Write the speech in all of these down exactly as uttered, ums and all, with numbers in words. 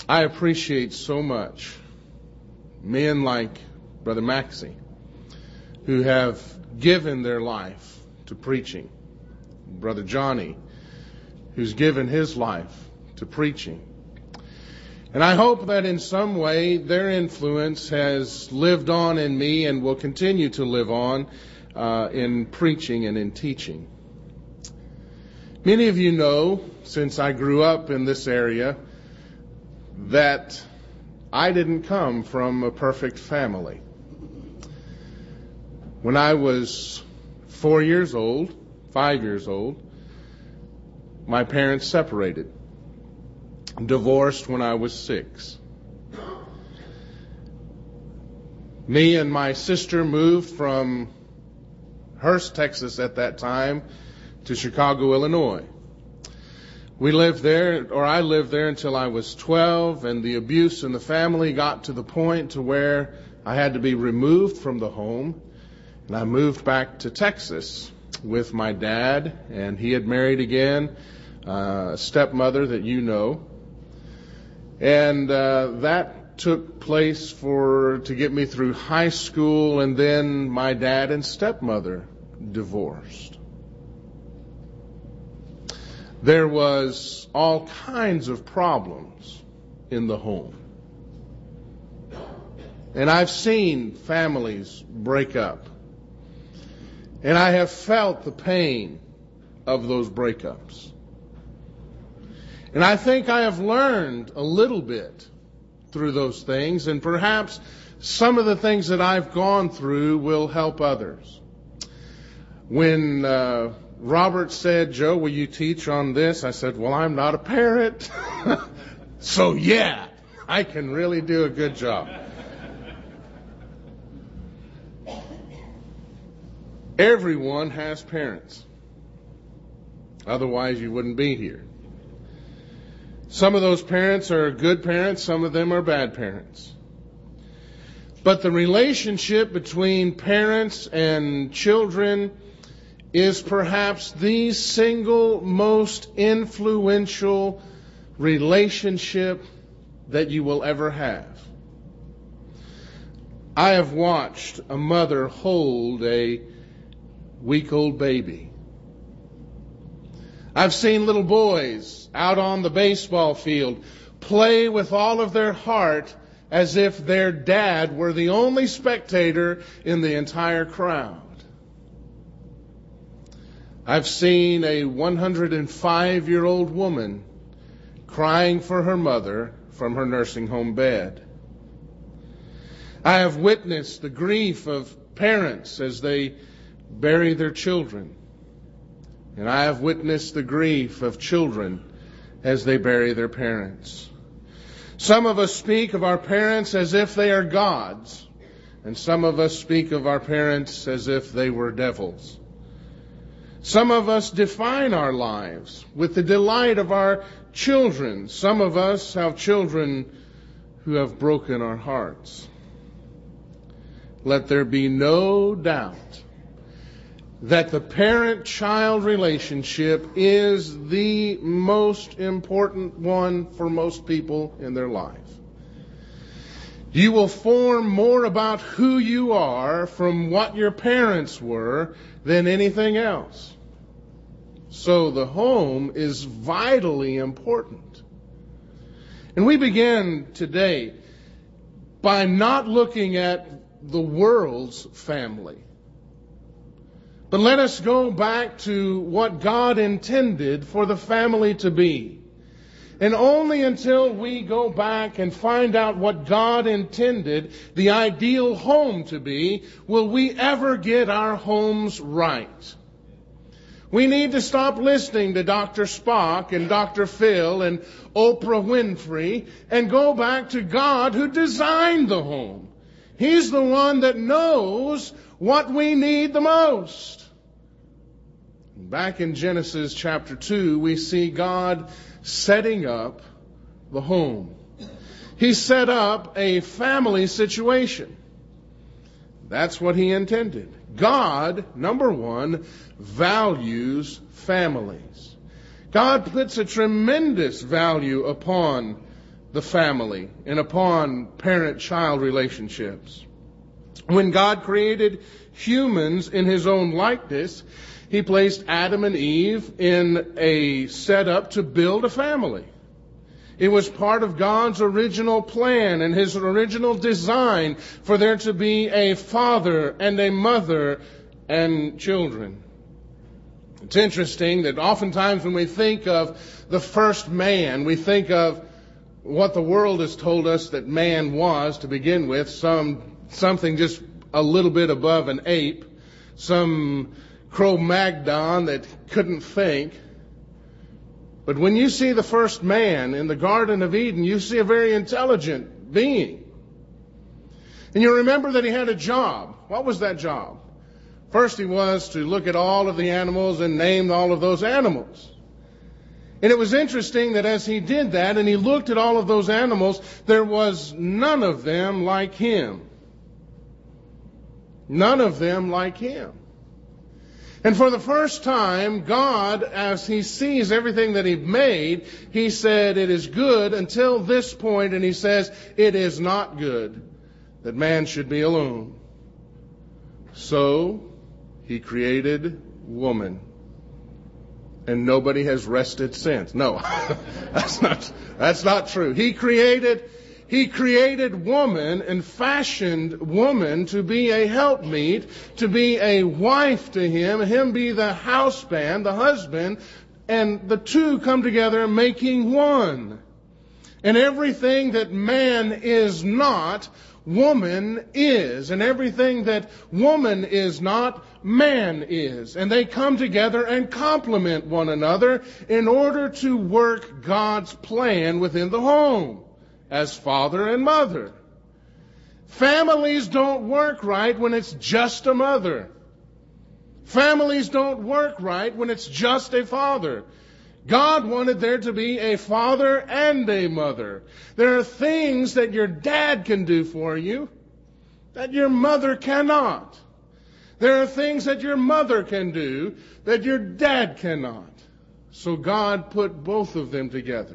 I appreciate so much men like Brother Maxey who have given their life to preaching. Brother Johnny, who's given his life to preaching. And I hope that in some way their influence has lived on in me and will continue to live on uh, in preaching and in teaching. Many of you know, since I grew up in this area, that I didn't come from a perfect family. When I was four years old, five years old, my parents separated. Divorced when I was six. Me and my sister moved from Hurst, Texas at that time to Chicago, Illinois. We lived there, or I lived there until I was twelve, and the abuse in the family got to the point to where I had to be removed from the home, and I moved back to Texas with my dad, and he had married again, uh, a stepmother that you know. And uh, that took place for to get me through high school, and then my dad and stepmother divorced. There was all kinds of problems in the home. And I've seen families break up. And I have felt the pain of those breakups. And I think I have learned a little bit through those things, and perhaps some of the things that I've gone through will help others. When uh, Robert said, "Joe, will you teach on this?" I said, "Well, I'm not a parent." So yeah, I can really do a good job. Everyone has parents. Otherwise, you wouldn't be here. Some of those parents are good parents, some of them are bad parents. But the relationship between parents and children is perhaps the single most influential relationship that you will ever have. I have watched a mother hold a week-old baby. I've seen little boys out on the baseball field play with all of their heart as if their dad were the only spectator in the entire crowd. I've seen a one hundred five-year-old woman crying for her mother from her nursing home bed. I have witnessed the grief of parents as they bury their children. And I have witnessed the grief of children as they bury their parents. Some of us speak of our parents as if they are gods, and some of us speak of our parents as if they were devils. Some of us define our lives with the delight of our children. Some of us have children who have broken our hearts. Let there be no doubt that the parent-child relationship is the most important one for most people in their life. You will form more about who you are from what your parents were than anything else. So the home is vitally important. And we begin today by not looking at the world's family. But let us go back to what God intended for the family to be. And only until we go back and find out what God intended the ideal home to be, will we ever get our homes right. We need to stop listening to Doctor Spock and Doctor Phil and Oprah Winfrey and go back to God who designed the home. He's the one that knows what we need the most. Back in Genesis chapter two, we see God setting up the home. He set up a family situation. That's what He intended. God, number one, values families. God puts a tremendous value upon the family and upon parent-child relationships. When God created humans in His own likeness, He placed Adam and Eve in a setup to build a family. It was part of God's original plan and His original design for there to be a father and a mother and children. It's interesting that oftentimes when we think of the first man, we think of what the world has told us that man was to begin with, some something just a little bit above an ape, some Cro-Magnon that couldn't think. But when you see the first man in the Garden of Eden, you see a very intelligent being. And you remember that he had a job. What was that job? First, he was to look at all of the animals and name all of those animals. And it was interesting that as he did that and he looked at all of those animals, there was none of them like him. None of them like him. And for the first time, God, as He sees everything that He made, He said, it is good until this point, and He says, it is not good that man should be alone. So, He created woman. And nobody has rested since. No, that's not, that's not true. He created, He created woman and fashioned woman to be a helpmeet, to be a wife to Him, Him be the houseband, the husband, and the two come together making one. And everything that man is not, woman is. And everything that woman is not, man is. And they come together and complement one another in order to work God's plan within the home as father and mother. Families don't work right when it's just a mother. Families don't work right when it's just a father. God wanted there to be a father and a mother. There are things that your dad can do for you that your mother cannot. There are things that your mother can do that your dad cannot. So God put both of them together.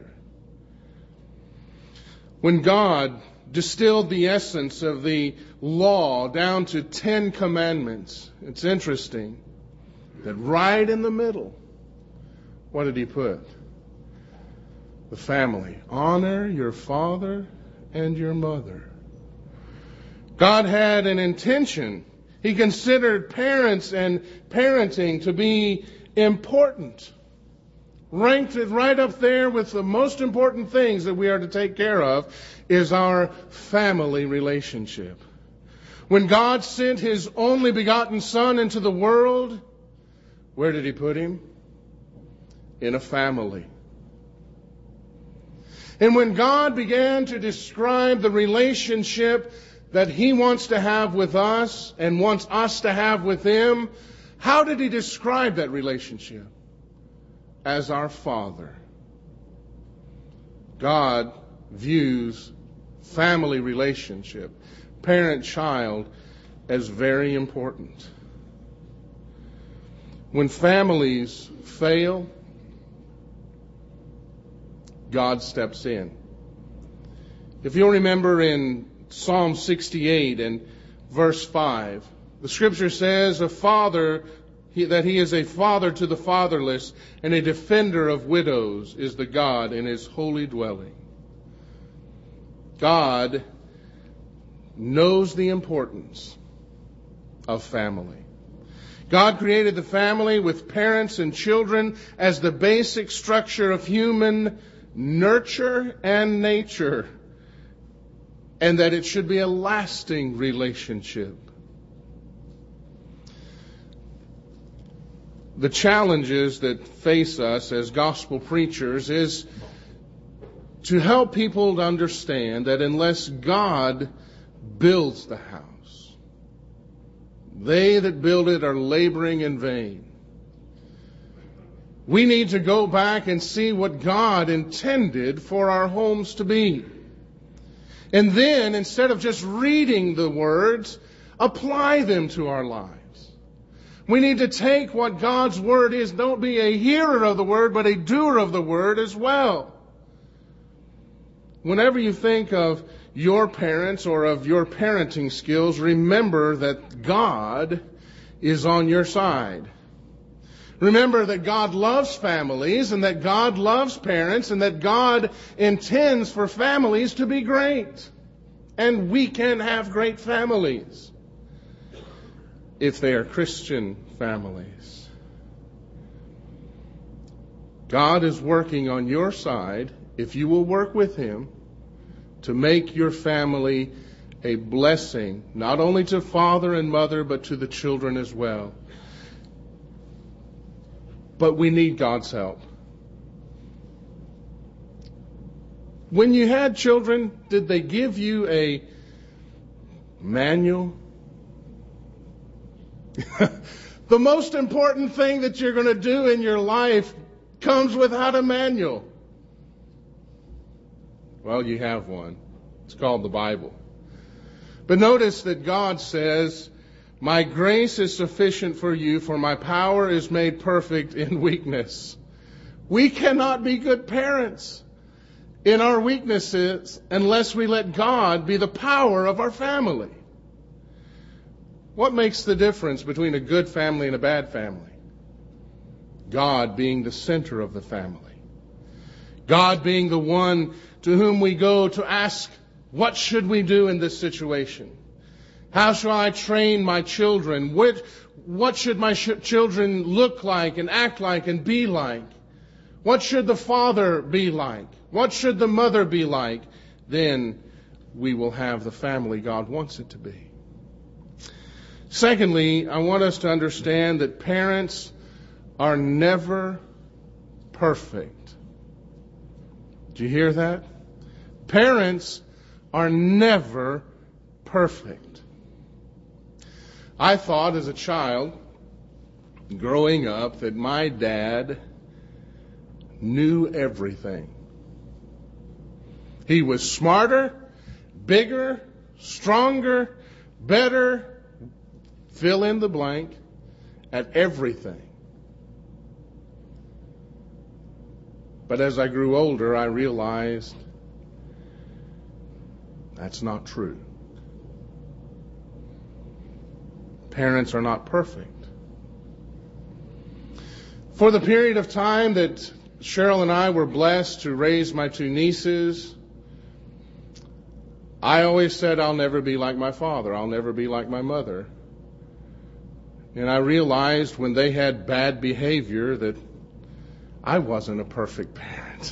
When God distilled the essence of the law down to Ten Commandments, it's interesting that right in the middle, what did He put? The family. Honor your father and your mother. God had an intention. He considered parents and parenting to be important. Ranked it right up there with the most important things that we are to take care of is our family relationship. When God sent His only begotten Son into the world, where did He put Him? In a family. And when God began to describe the relationship that He wants to have with us and wants us to have with Him, how did He describe that relationship? As our Father. God views family relationship, parent-child, as very important. When families fail, God steps in. If you'll remember in Psalm sixty-eight and verse five, the Scripture says, a father, he, that He is a father to the fatherless and a defender of widows is the God in His holy dwelling. God knows the importance of family. God created the family with parents and children as the basic structure of human nurture and nature, and that it should be a lasting relationship. The challenges that face us as gospel preachers is to help people to understand that unless God builds the house, they that build it are laboring in vain. We need to go back and see what God intended for our homes to be. And then, instead of just reading the words, apply them to our lives. We need to take what God's Word is. Don't be a hearer of the Word, but a doer of the Word as well. Whenever you think of your parents or of your parenting skills, remember that God is on your side. Remember that God loves families and that God loves parents and that God intends for families to be great. And we can have great families if they are Christian families. God is working on your side, if you will work with Him, to make your family a blessing, not only to father and mother, but to the children as well. But we need God's help. When you had children, did they give you a manual? The most important thing that you're going to do in your life comes without a manual. Well, you have one. It's called the Bible. But notice that God says, "My grace is sufficient for you, for my power is made perfect in weakness." We cannot be good parents in our weaknesses unless we let God be the power of our family. What makes the difference between a good family and a bad family? God being the center of the family. God being the one to whom we go to ask, what should we do in this situation? How shall I train my children? What, what should my sh- children look like and act like and be like? What should the father be like? What should the mother be like? Then we will have the family God wants it to be. Secondly, I want us to understand that parents are never perfect. Do you hear that? Parents are never perfect. I thought as a child, growing up, that my dad knew everything. He was smarter, bigger, stronger, better, fill in the blank, at everything. But as I grew older, I realized that's not true. Parents are not perfect. For the period of time that Cheryl and I were blessed to raise my two nieces, I always said, I'll never be like my father. I'll never be like my mother. And I realized when they had bad behavior that I wasn't a perfect parent.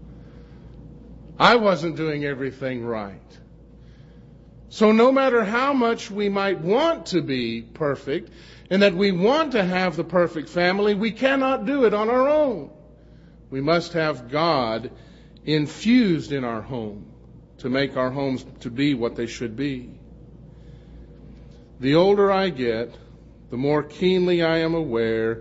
I wasn't doing everything right. So no matter how much we might want to be perfect and that we want to have the perfect family, we cannot do it on our own. We must have God infused in our home to make our homes to be what they should be. The older I get, the more keenly I am aware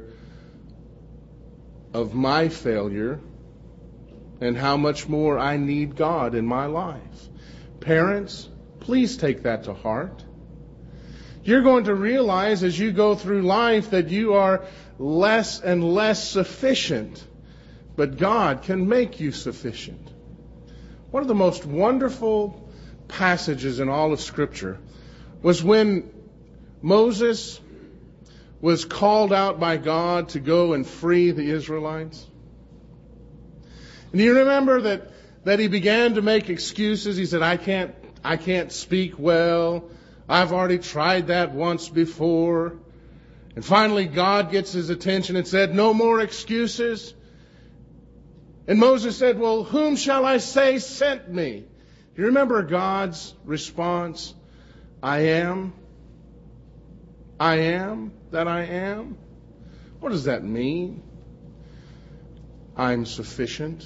of my failure and how much more I need God in my life. Parents, please take that to heart. You're going to realize as you go through life that you are less and less sufficient, but God can make you sufficient. One of the most wonderful passages in all of Scripture was when Moses was called out by God to go and free the Israelites. And you remember that, that he began to make excuses. He said, I can't, I can't speak well. I've already tried that once before. And finally God gets his attention and said, no more excuses. And Moses said, well, whom shall I say sent me? You remember God's response? I am. I am that I am. What does that mean? I'm sufficient.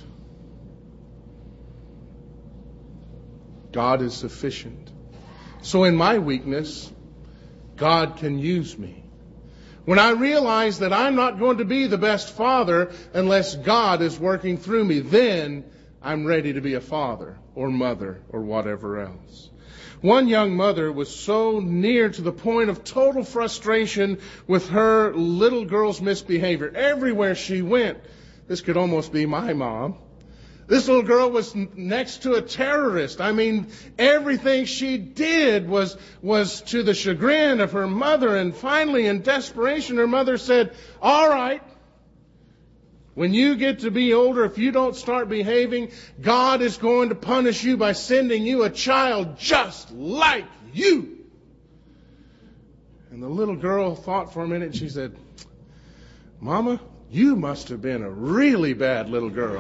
God is sufficient. So in my weakness, God can use me. When I realize that I'm not going to be the best father unless God is working through me, then I'm ready to be a father or mother or whatever else. One young mother was so near to the point of total frustration with her little girl's misbehavior. Everywhere she went, this could almost be my mom. This little girl was next to a terrorist. I mean, everything she did was, was to the chagrin of her mother. And finally, in desperation, her mother said, all right, when you get to be older, if you don't start behaving, God is going to punish you by sending you a child just like you. And the little girl thought for a minute and she said, Mama, you must have been a really bad little girl.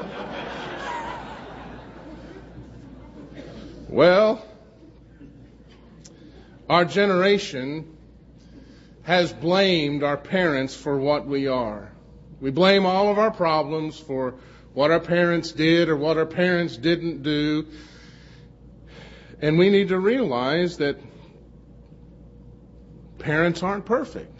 Well, our generation has blamed our parents for what we are. We blame all of our problems for what our parents did or what our parents didn't do. And we need to realize that parents aren't perfect.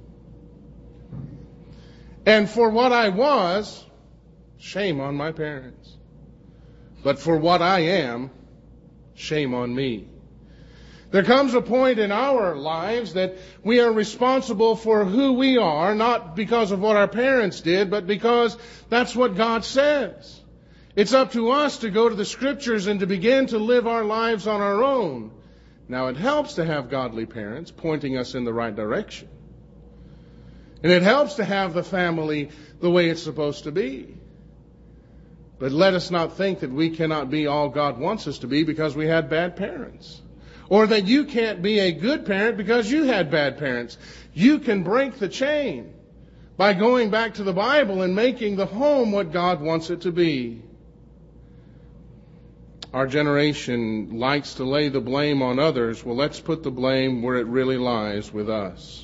And for what I was, shame on my parents. But for what I am, shame on me. There comes a point in our lives that we are responsible for who we are, not because of what our parents did, but because that's what God says. It's up to us to go to the Scriptures and to begin to live our lives on our own. Now, it helps to have godly parents pointing us in the right direction. And it helps to have the family the way it's supposed to be. But let us not think that we cannot be all God wants us to be because we had bad parents. Or that you can't be a good parent because you had bad parents. You can break the chain by going back to the Bible and making the home what God wants it to be. Our generation likes to lay the blame on others. Well, let's put the blame where it really lies, with us.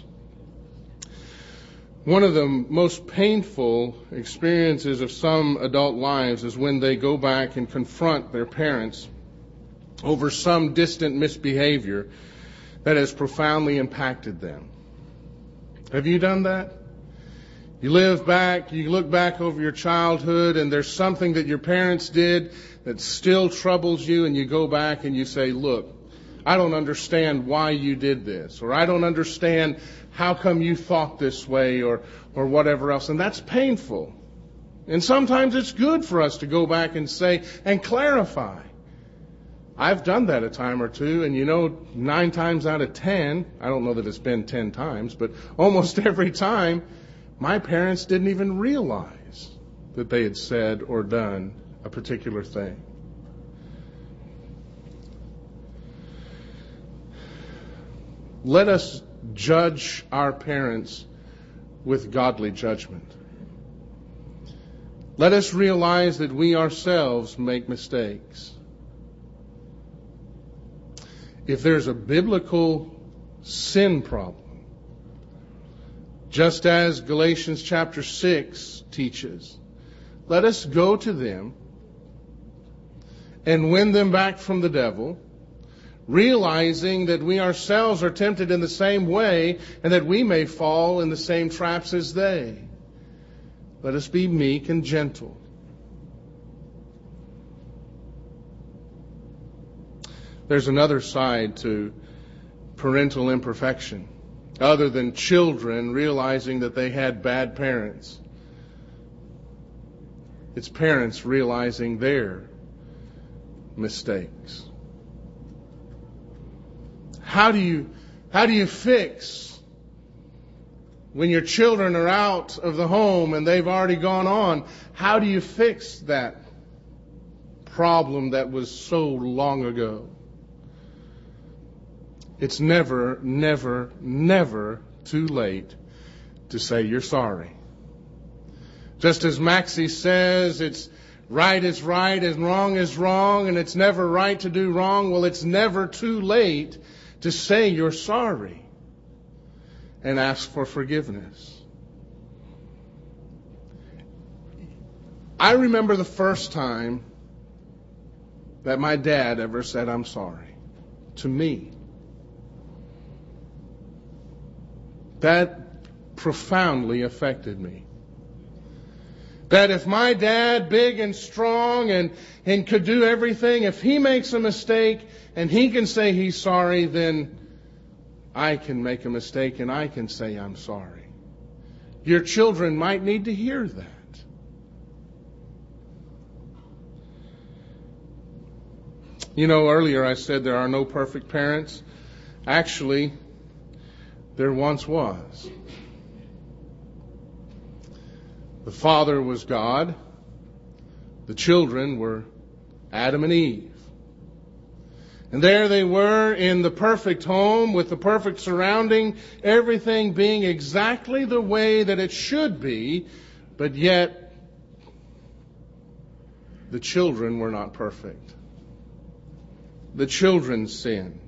One of the most painful experiences of some adult lives is when they go back and confront their parents over some distant misbehavior that has profoundly impacted them. Have you done that? You live back, you look back over your childhood, and there's something that your parents did that still troubles you, and you go back and you say, look, I don't understand why you did this, or I don't understand how come you thought this way, or, or whatever else. And that's painful. And sometimes it's good for us to go back and say, and clarify. I've done that a time or two, and you know, nine times out of ten, I don't know that it's been ten times, but almost every time, my parents didn't even realize that they had said or done a particular thing. Let us judge our parents with godly judgment. Let us realize that we ourselves make mistakes. If there's a biblical sin problem, just as Galatians chapter six teaches, let us go to them and win them back from the devil, realizing that we ourselves are tempted in the same way and that we may fall in the same traps as they. Let us be meek and gentle. There's another side to parental imperfection, other than children realizing that they had bad parents. It's parents realizing their mistakes. How do you, how do you fix when your children are out of the home and they've already gone on? How do you fix that problem that was so long ago? It's never, never, never too late to say you're sorry. Just as Maxie says, it's right is right and wrong is wrong, and it's never right to do wrong. Well, it's never too late to say you're sorry and ask for forgiveness. I remember the first time that my dad ever said, I'm sorry, to me. That profoundly affected me. That if my dad, big and strong and, and could do everything, if he makes a mistake and he can say he's sorry, then I can make a mistake and I can say I'm sorry. Your children might need to hear that. You know, earlier I said there are no perfect parents. Actually, there once was. The Father was God. The children were Adam and Eve. And there they were in the perfect home with the perfect surrounding, everything being exactly the way that it should be, but yet the children were not perfect. The children sinned.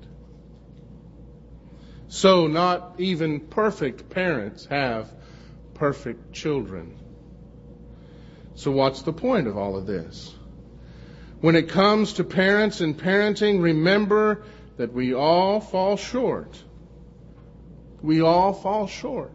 So not even perfect parents have perfect children. So what's the point of all of this? When it comes to parents and parenting, remember that we all fall short. We all fall short.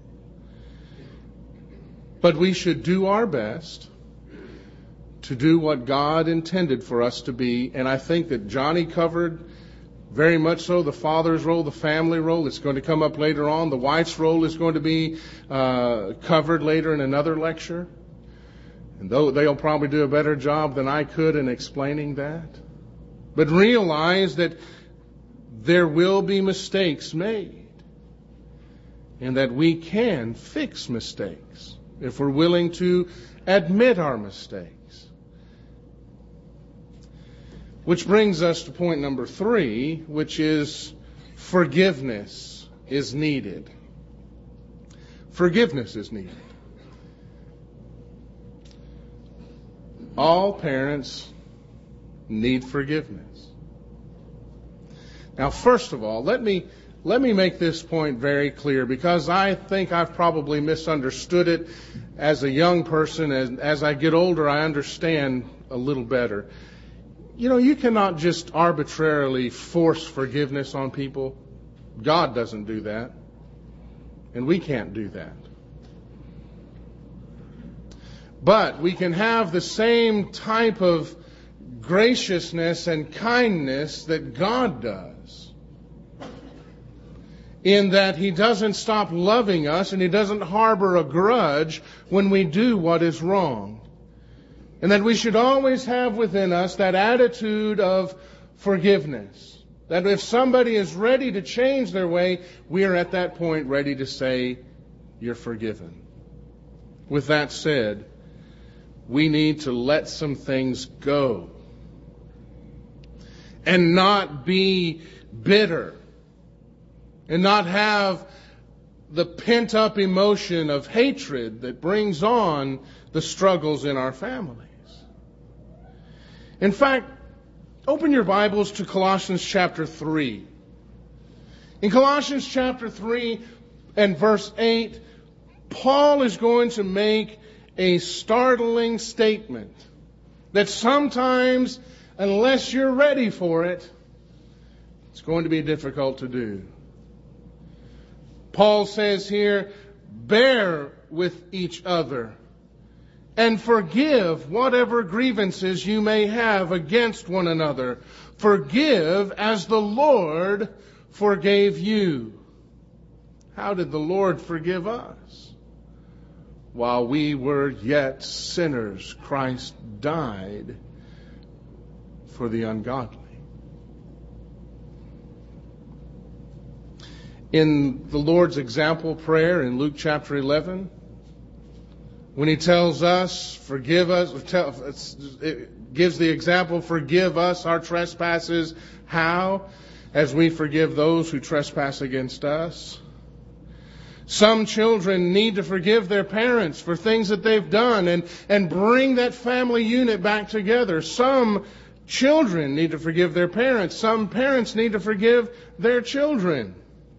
But we should do our best to do what God intended for us to be. And I think that Johnny covered very much so the father's role, the family role. It's going to come up later on. The wife's role is going to be uh, covered later in another lecture. And though they'll probably do a better job than I could in explaining that. But realize that there will be mistakes made. And that we can fix mistakes if we're willing to admit our mistakes. Which brings us to point number three, which is forgiveness is needed. Forgiveness is needed. All parents need forgiveness. Now, first of all, let me let me make this point very clear, because I think I've probably misunderstood it as a young person. And as I get older, I understand a little better. You know, you cannot just arbitrarily force forgiveness on people. God doesn't do that. And we can't do that. But we can have the same type of graciousness and kindness that God does. In that He doesn't stop loving us and He doesn't harbor a grudge when we do what is wrong. And that we should always have within us that attitude of forgiveness. That if somebody is ready to change their way, we are at that point ready to say, "You're forgiven." With that said, we need to let some things go. And not be bitter. And not have the pent-up emotion of hatred that brings on the struggles in our families. In fact, open your Bibles to Colossians chapter three. In Colossians chapter three and verse eight, Paul is going to make a startling statement that sometimes, unless you're ready for it, it's going to be difficult to do. Paul says here, "Bear with each other and forgive whatever grievances you may have against one another. Forgive as the Lord forgave you." How did the Lord forgive us? While we were yet sinners, Christ died for the ungodly. In the Lord's example prayer in Luke chapter eleven, when He tells us, forgive us, it gives the example, forgive us our trespasses. How? As we forgive those who trespass against us. Some children need to forgive their parents for things that they've done and, and bring that family unit back together. Some children need to forgive their parents. Some parents need to forgive their children.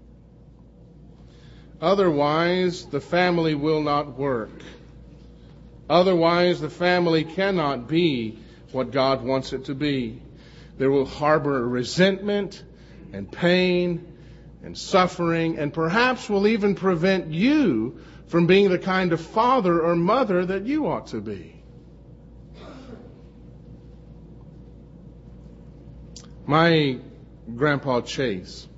Otherwise, the family will not work. Otherwise, the family cannot be what God wants it to be. There will harbor resentment and pain and suffering, and perhaps will even prevent you from being the kind of father or mother that you ought to be. My grandpa Chase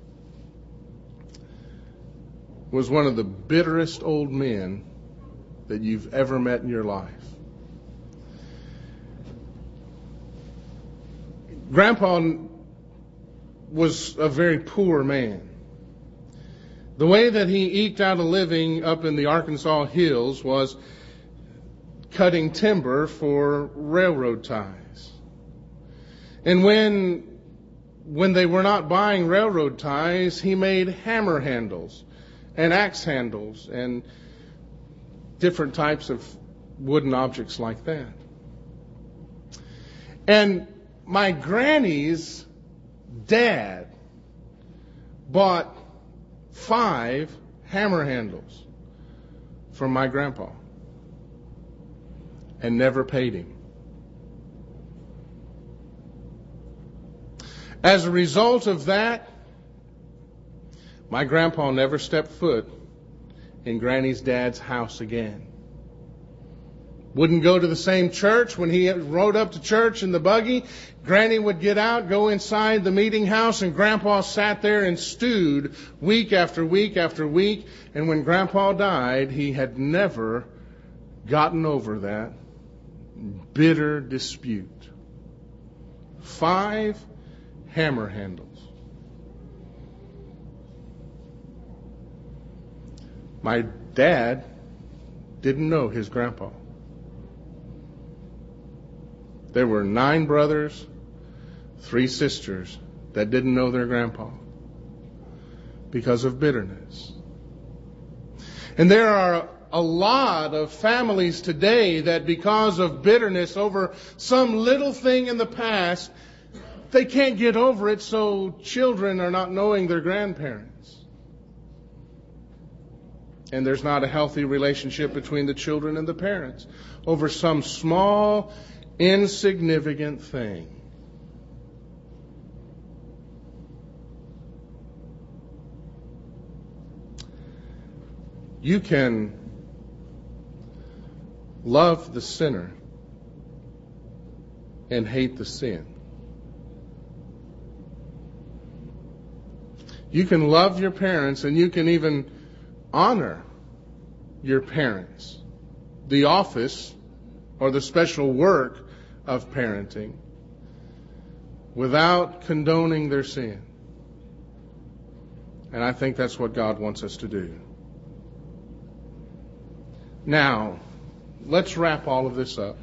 was one of the bitterest old men that you've ever met in your life. Grandpa was a very poor man. The way that he eked out a living up in the Arkansas hills was cutting timber for railroad ties. And when when they were not buying railroad ties, he made hammer handles and axe handles and different types of wooden objects like that. And my granny's dad bought five hammer handles from my grandpa and never paid him. As a result of that, my grandpa never stepped foot in Granny's dad's house again. Wouldn't go to the same church. When he rode up to church in the buggy, Granny would get out, go inside the meeting house, and Grandpa sat there and stewed week after week after week. And when Grandpa died, he had never gotten over that bitter dispute. Five hammer handles. My dad didn't know his grandpa. There were nine brothers, three sisters that didn't know their grandpa because of bitterness. And there are a lot of families today that because of bitterness over some little thing in the past, they can't get over it, so children are not knowing their grandparents. And there's not a healthy relationship between the children and the parents over some small, insignificant thing. You can love the sinner and hate the sin. You can love your parents and you can even honor your parents, the office or the special work of parenting, without condoning their sin. And I think that's what God wants us to do. Now, let's wrap all of this up.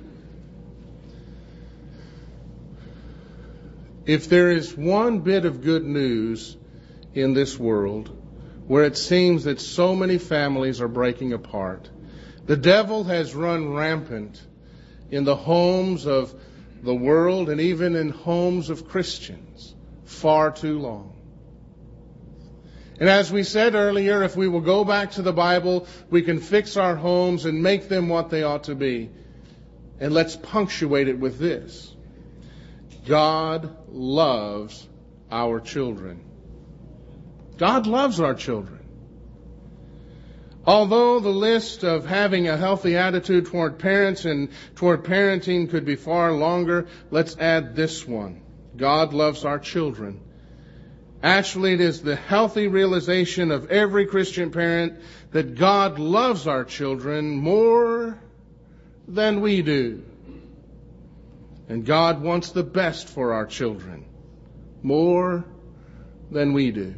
If there is one bit of good news in this world where it seems that so many families are breaking apart, the devil has run rampant in the homes of the world and even in homes of Christians far too long. And as we said earlier, if we will go back to the Bible, we can fix our homes and make them what they ought to be. And let's punctuate it with this: God loves our children. God loves our children. Although the list of having a healthy attitude toward parents and toward parenting could be far longer, let's add this one: God loves our children. Actually, it is the healthy realization of every Christian parent that God loves our children more than we do. And God wants the best for our children more than we do.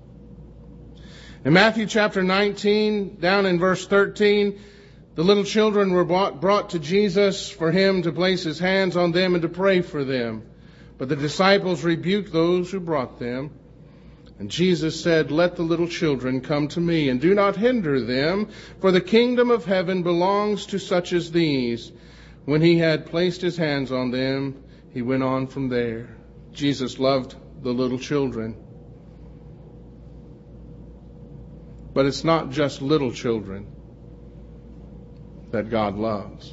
In Matthew chapter nineteen, down in verse thirteen, the little children were brought, brought to Jesus for him to place his hands on them and to pray for them. But the disciples rebuked those who brought them. And Jesus said, "Let the little children come to me, and do not hinder them, for the kingdom of heaven belongs to such as these." When he had placed his hands on them, he went on from there. Jesus loved the little children. But it's not just little children that God loves.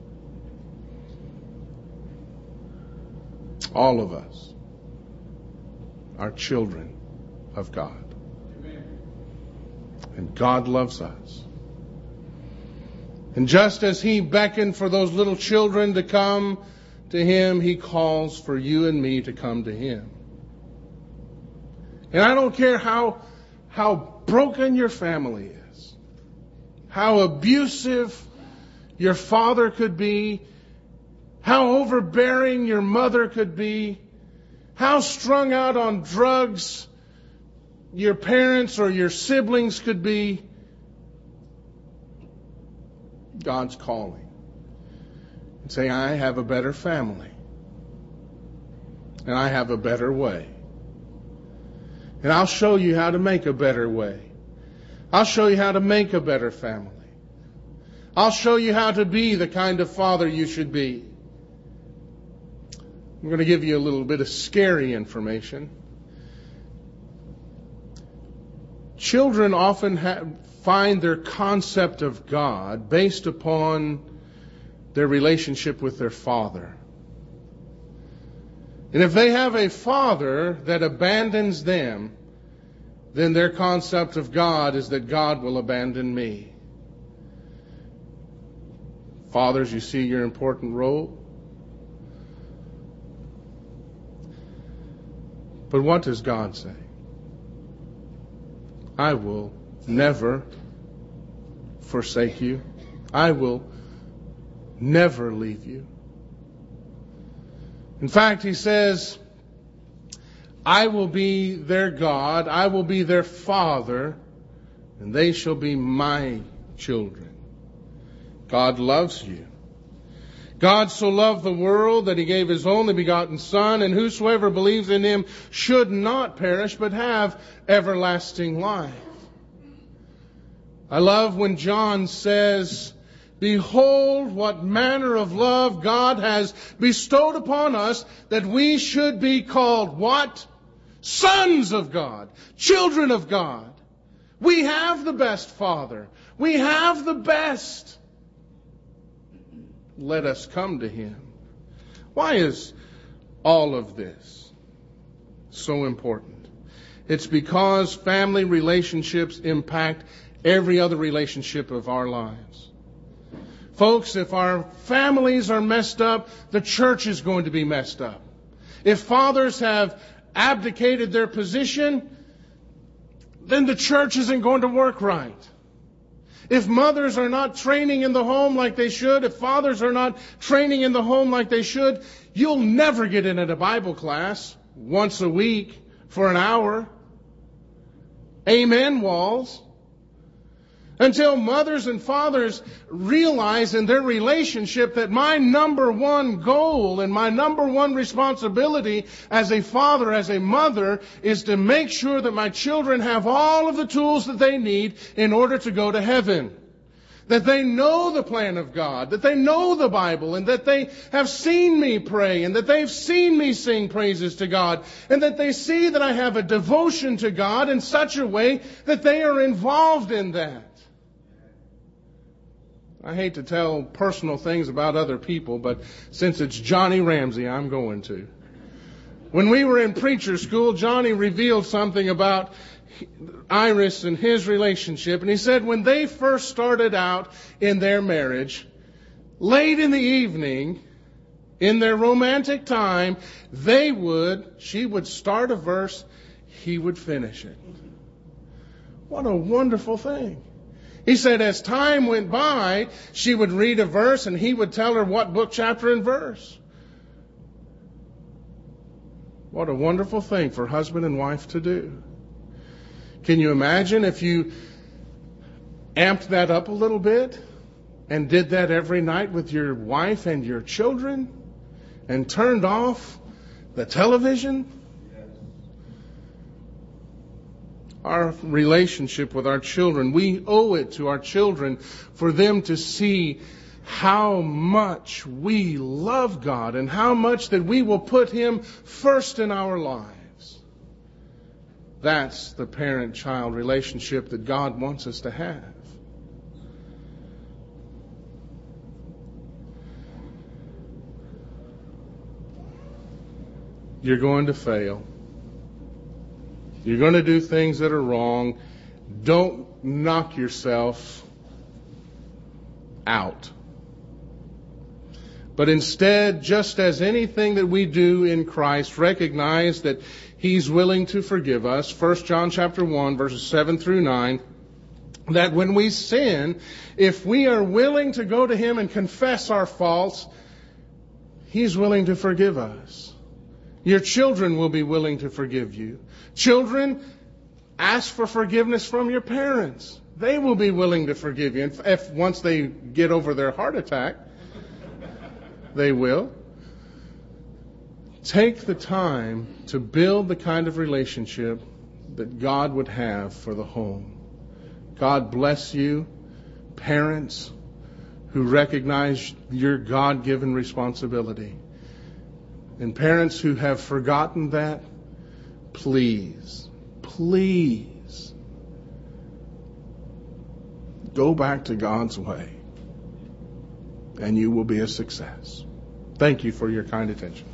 All of us are children of God. Amen. And God loves us. And just as he beckoned for those little children to come to him, he calls for you and me to come to him. And I don't care how, how broken your family is, how abusive your father could be, how overbearing your mother could be, how strung out on drugs your parents or your siblings could be, God's calling and saying, I have a better family. And I have a better way. And I'll show you how to make a better way. I'll show you how to make a better family. I'll show you how to be the kind of father you should be. I'm going to give you a little bit of scary information. Children often have, find their concept of God based upon their relationship with their father. And if they have a father that abandons them, then their concept of God is that God will abandon me. Fathers, you see your important role. But what does God say? I will never forsake you. I will never leave you. In fact, he says, I will be their God, I will be their father, and they shall be my children. God loves you. God so loved the world that he gave his only begotten Son, and whosoever believes in him should not perish, but have everlasting life. I love when John says, behold, what manner of love God has bestowed upon us, that we should be called what? Sons of God, children of God. We have the best Father. We have the best. Let us come to him. Why is all of this so important? It's because family relationships impact every other relationship of our lives. Folks, if our families are messed up, the church is going to be messed up. If fathers have abdicated their position, then the church isn't going to work right. If mothers are not training in the home like they should, if fathers are not training in the home like they should, you'll never get in at a Bible class once a week for an hour. Amen, Walls. Until mothers and fathers realize in their relationship that my number one goal and my number one responsibility as a father, as a mother, is to make sure that my children have all of the tools that they need in order to go to heaven. That they know the plan of God, that they know the Bible, and that they have seen me pray, and that they've seen me sing praises to God, and that they see that I have a devotion to God in such a way that they are involved in that. I hate to tell personal things about other people, but since it's Johnny Ramsey, I'm going to. When we were in preacher school, Johnny revealed something about Iris and his relationship. And he said when they first started out in their marriage, late in the evening, in their romantic time, they would, she would start a verse, he would finish it. What a wonderful thing. He said as time went by, she would read a verse and he would tell her what book, chapter, and verse. What a wonderful thing for husband and wife to do. Can you imagine if you amped that up a little bit and did that every night with your wife and your children and turned off the television? Our relationship with our children, we owe it to our children for them to see how much we love God and how much that we will put him first in our lives. That's the parent-child relationship that God wants us to have. You're going to fail. You're going to do things that are wrong. Don't knock yourself out. But instead, just as anything that we do in Christ, recognize that he's willing to forgive us. First John chapter one, verses seven through nine. That when we sin, if we are willing to go to him and confess our faults, he's willing to forgive us. Your children will be willing to forgive you. Children, ask for forgiveness from your parents. They will be willing to forgive you. And if once they get over their heart attack, they will. Take the time to build the kind of relationship that God would have for the home. God bless you, parents who recognize your God-given responsibility. And parents who have forgotten that, please, please, go back to God's way, and you will be a success. Thank you for your kind attention.